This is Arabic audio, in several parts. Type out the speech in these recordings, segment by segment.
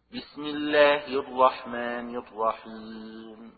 بسم الله الرحمن الرحيم.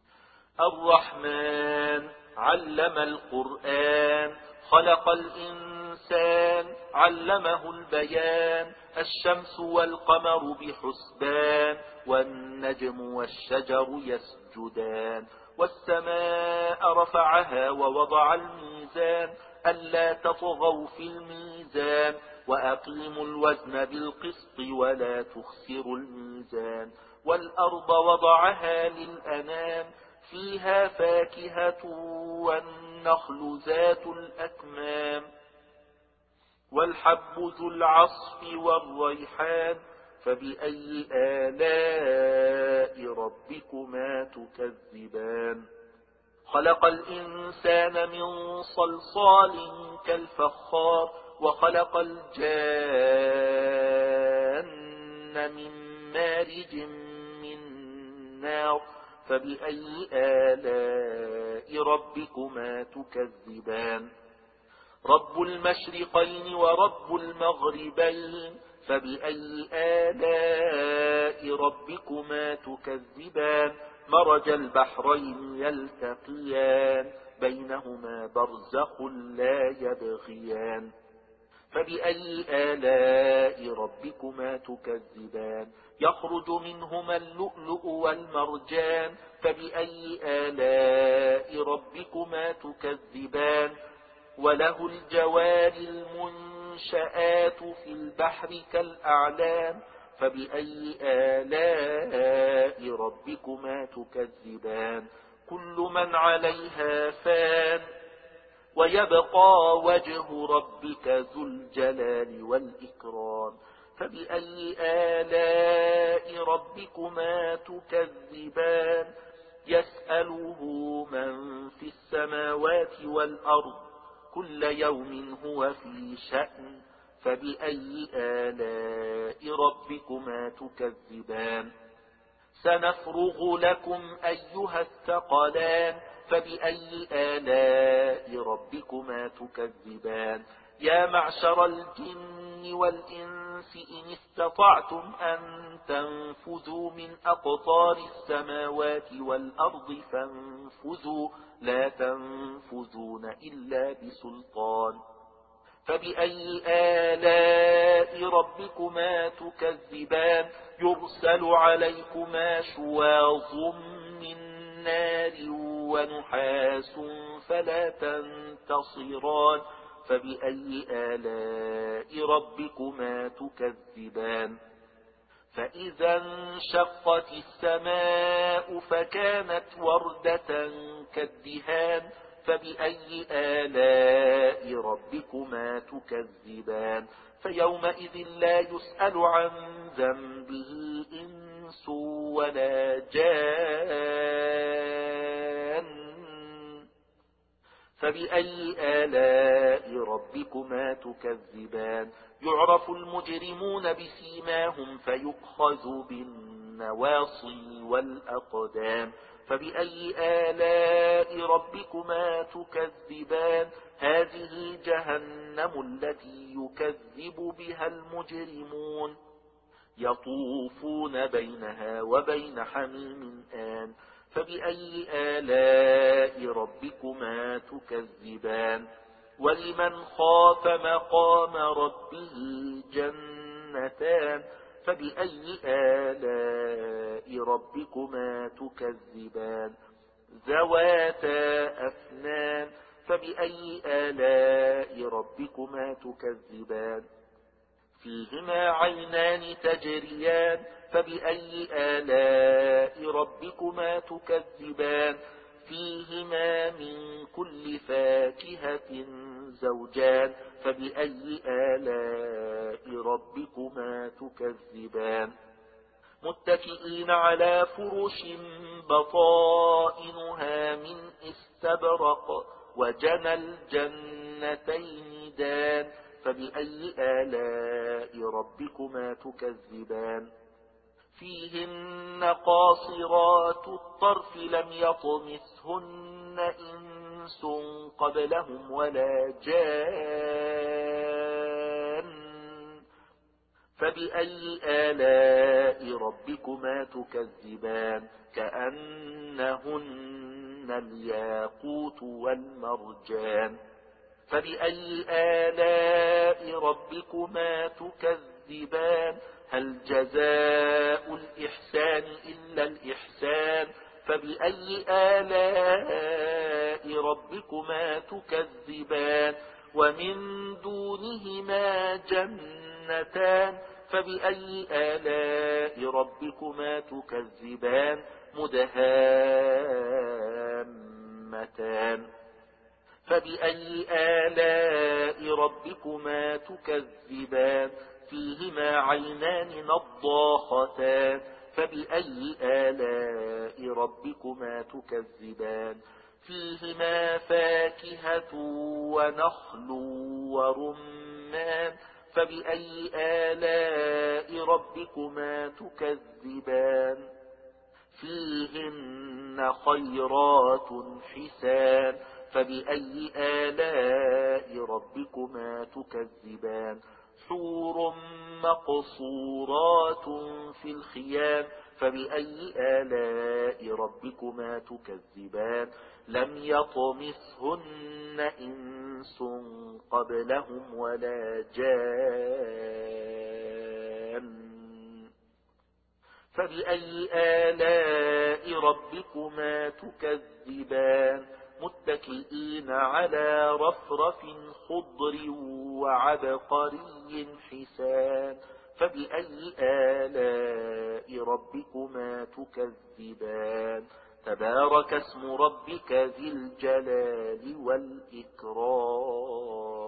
الرحمن علم القرآن، خلق الإنسان، علمه البيان. الشمس والقمر بحسبان، والنجم والشجر يسجدان. والسماء رفعها ووضع الميزان، ألا تطغوا في الميزان، وأقيموا الوزن بالقسط ولا تخسروا الميزان. والأرض وضعها للأنام، فيها فاكهة والنخل ذات الأكمام، والحب ذو العصف والريحان. فبأي آلاء ربكما تكذبان؟ خلق الإنسان من صلصال كالفخار، وخلق الجان من مارج من نار. فبأي آلاء ربكما تكذبان؟ رب المشرقين ورب المغربين، فبأي آلاء ربكما تكذبان؟ مرج البحرين يلتقيان، بينهما برزخ لا يبغيان. فبأي آلاء ربكما تكذبان؟ يخرج منهما اللؤلؤ والمرجان. فبأي آلاء ربكما تكذبان؟ وله الجوار المنشآت في البحر كالأعلام. فبأي آلاء ربكما تكذبان؟ كل من عليها فان، ويبقى وجه ربك ذو الجلال والإكرام. فبأي آلاء ربكما تكذبان؟ يسأله من في السماوات والأرض، كل يوم هو في شأن. فبأي آلاء ربكما تكذبان؟ سنفرغ لكم أيها الثقلان. فبأي آلاء ربكما تكذبان؟ يا معشر الجن والإنس إن استطعتم أن تنفذوا من أقطار السماوات والأرض فانفذوا، لا تنفذون إلا بسلطان. فبأي آلاء ربكما تكذبان؟ يرسل عليكما شواظ من نار ونحاس فلا تنتصران. فبأي آلاء ربكما تكذبان؟ فإذا انشقت السماء فكانت وردة كالدهان. فبأي آلاء ربكما تكذبان؟ فيومئذ لا يسأل عن ذنبه إنس ولا جان. فبأي آلاء ربكما تكذبان؟ يعرف المجرمون بسيماهم فيؤخذ بالنواصي والأقدام. فبأي آلاء ربكما تكذبان؟ هذه جهنم التي يكذب بها المجرمون، يطوفون بينها وبين حميم آن. فبأي آلاء ربكما تكذبان؟ ولمن خاف مقام ربه جنتان. فبأي آلاء ربكما تكذبان؟ ذواتا أفنان. فبأي آلاء ربكما تكذبان؟ فيهما عينان تجريان. فبأي آلاء ربكما تكذبان؟ فيهما من كل فاكهة زوجان. فبأي آلاء ربكما تكذبان؟ متكئين على فرش بطائنها من استبرق، وجنى الجنتين دان. فبأي آلاء ربكما تكذبان؟ فيهن قاصرات الطرف لم يطمثهن إنس قبلهم ولا جان. فبأي آلاء تكذبان كأنهن الياقوت والمرجان فبأي آلاء ربكما تكذبان هل جزاء الإحسان إلا الإحسان فبأي آلاء ربكما تكذبان ومن دونهما جنتان فبأي آلاء ربكما تكذبان مدهامتان فبأي آلاء ربكما تكذبان فيهما عينان نضاختان فبأي آلاء ربكما تكذبان فيهما فاكهة ونخل ورمان فبأي آلاء ربكما تكذبان فيهن خيرات حسان فبأي آلاء ربكما تكذبان حور مقصورات في الخيام فبأي آلاء ربكما تكذبان لم يطمثهن إنس قبلهم ولا جان فبأي آلاء ربكما تكذبان متكئين على رفرف خضر وعبقري حسان فبأي آلاء ربكما تكذبان تبارك اسم ربك ذي الجلال والإكرام